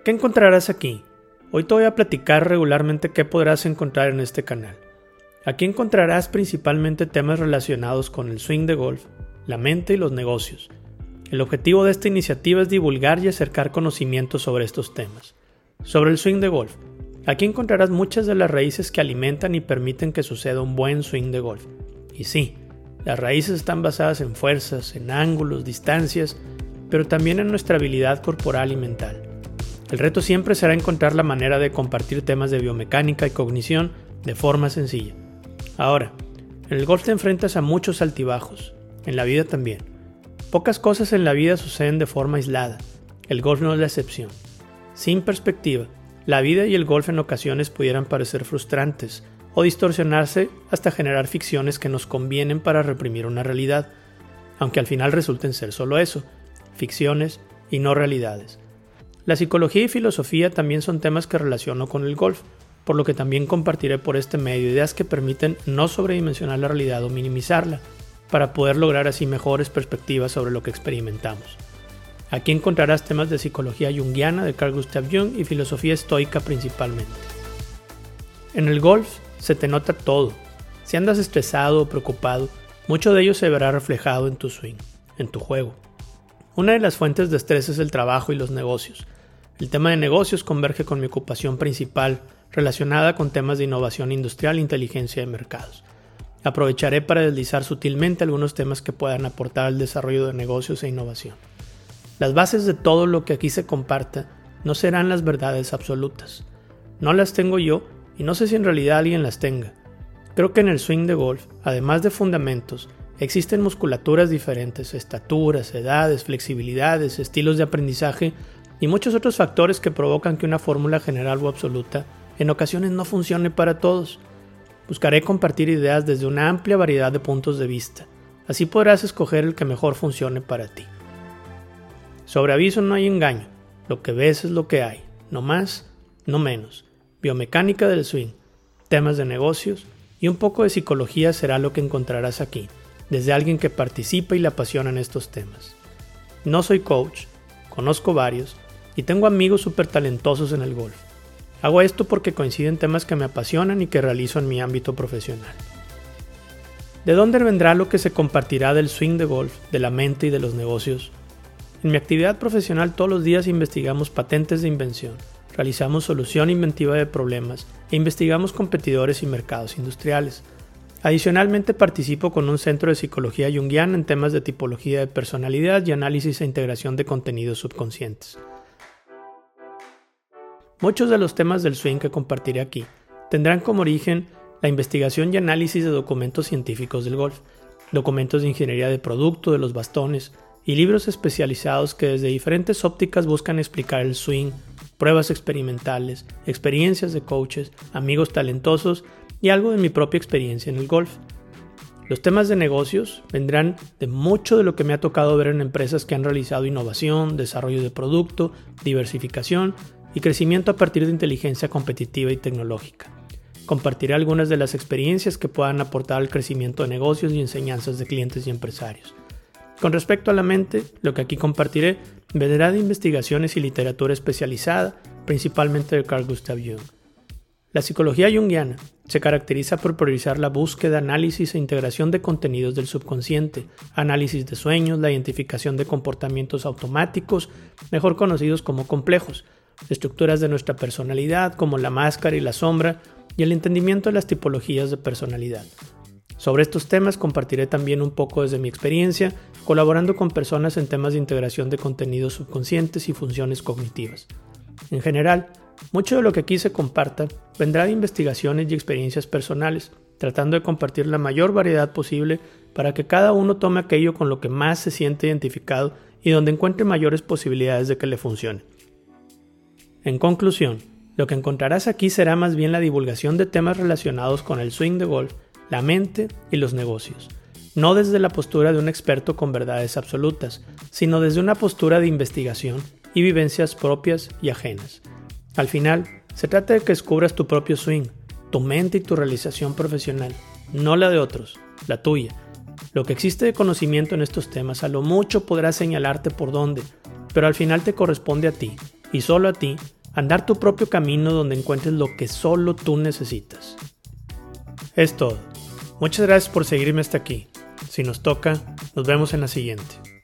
¿Qué encontrarás aquí? Hoy te voy a platicar regularmente qué podrás encontrar en este canal. Aquí encontrarás principalmente temas relacionados con el swing de golf, la mente y los negocios. El objetivo de esta iniciativa es divulgar y acercar conocimientos sobre estos temas. Sobre el swing de golf, aquí encontrarás muchas de las raíces que alimentan y permiten que suceda un buen swing de golf. Y sí, las raíces están basadas en fuerzas, en ángulos, distancias, pero también en nuestra habilidad corporal y mental. El reto siempre será encontrar la manera de compartir temas de biomecánica y cognición de forma sencilla. Ahora, en el golf te enfrentas a muchos altibajos, en la vida también. Pocas cosas en la vida suceden de forma aislada, el golf no es la excepción. Sin perspectiva, la vida y el golf en ocasiones pudieran parecer frustrantes o distorsionarse hasta generar ficciones que nos convienen para reprimir una realidad, aunque al final resulten ser solo eso, ficciones y no realidades. La psicología y filosofía también son temas que relaciono con el golf, por lo que también compartiré por este medio ideas que permiten no sobredimensionar la realidad o minimizarla, para poder lograr así mejores perspectivas sobre lo que experimentamos. Aquí encontrarás temas de psicología junguiana de Carl Gustav Jung y filosofía estoica principalmente. En el golf se te nota todo. Si andas estresado o preocupado, mucho de ello se verá reflejado en tu swing, en tu juego. Una de las fuentes de estrés es el trabajo y los negocios. El tema de negocios converge con mi ocupación principal, relacionada con temas de innovación industrial e inteligencia de mercados. Aprovecharé para deslizar sutilmente algunos temas que puedan aportar al desarrollo de negocios e innovación. Las bases de todo lo que aquí se comparta no serán las verdades absolutas. No las tengo yo y no sé si en realidad alguien las tenga. Creo que en el swing de golf, además de fundamentos, existen musculaturas diferentes, estaturas, edades, flexibilidades, estilos de aprendizaje y muchos otros factores que provocan que una fórmula general o absoluta en ocasiones no funcione para todos. Buscaré compartir ideas desde una amplia variedad de puntos de vista. Así podrás escoger el que mejor funcione para ti. Sobre aviso no hay engaño. Lo que ves es lo que hay. No más, no menos. Biomecánica del swing, temas de negocios y un poco de psicología será lo que encontrarás aquí, desde alguien que participa y le apasionan estos temas. No soy coach, conozco varios y tengo amigos súper talentosos en el golf. Hago esto porque coinciden temas que me apasionan y que realizo en mi ámbito profesional. ¿De dónde vendrá lo que se compartirá del swing de golf, de la mente y de los negocios? En mi actividad profesional todos los días investigamos patentes de invención, realizamos solución inventiva de problemas e investigamos competidores y mercados industriales. Adicionalmente participo con un centro de psicología junguiana en temas de tipología de personalidad y análisis e integración de contenidos subconscientes. Muchos de los temas del swing que compartiré aquí tendrán como origen la investigación y análisis de documentos científicos del golf, documentos de ingeniería de producto, de los bastones y libros especializados que desde diferentes ópticas buscan explicar el swing, pruebas experimentales, experiencias de coaches, amigos talentosos y algo de mi propia experiencia en el golf. Los temas de negocios vendrán de mucho de lo que me ha tocado ver en empresas que han realizado innovación, desarrollo de producto, diversificación y crecimiento a partir de inteligencia competitiva y tecnológica. Compartiré algunas de las experiencias que puedan aportar al crecimiento de negocios y enseñanzas de clientes y empresarios. Con respecto a la mente, lo que aquí compartiré vendrá de investigaciones y literatura especializada, principalmente de Carl Gustav Jung. La psicología junguiana se caracteriza por priorizar la búsqueda, análisis e integración de contenidos del subconsciente, análisis de sueños, la identificación de comportamientos automáticos, mejor conocidos como complejos, estructuras de nuestra personalidad como la máscara y la sombra y el entendimiento de las tipologías de personalidad. Sobre estos temas compartiré también un poco desde mi experiencia, colaborando con personas en temas de integración de contenidos subconscientes y funciones cognitivas. En general, mucho de lo que aquí se comparta vendrá de investigaciones y experiencias personales, tratando de compartir la mayor variedad posible para que cada uno tome aquello con lo que más se siente identificado y donde encuentre mayores posibilidades de que le funcione. En conclusión, lo que encontrarás aquí será más bien la divulgación de temas relacionados con el swing de golf, la mente y los negocios, no desde la postura de un experto con verdades absolutas, sino desde una postura de investigación y vivencias propias y ajenas. Al final, se trata de que descubras tu propio swing, tu mente y tu realización profesional, no la de otros, la tuya. Lo que existe de conocimiento en estos temas a lo mucho podrá señalarte por dónde, pero al final te corresponde a ti, y solo a ti, andar tu propio camino donde encuentres lo que solo tú necesitas. Es todo. Muchas gracias por seguirme hasta aquí. Si nos toca, nos vemos en la siguiente.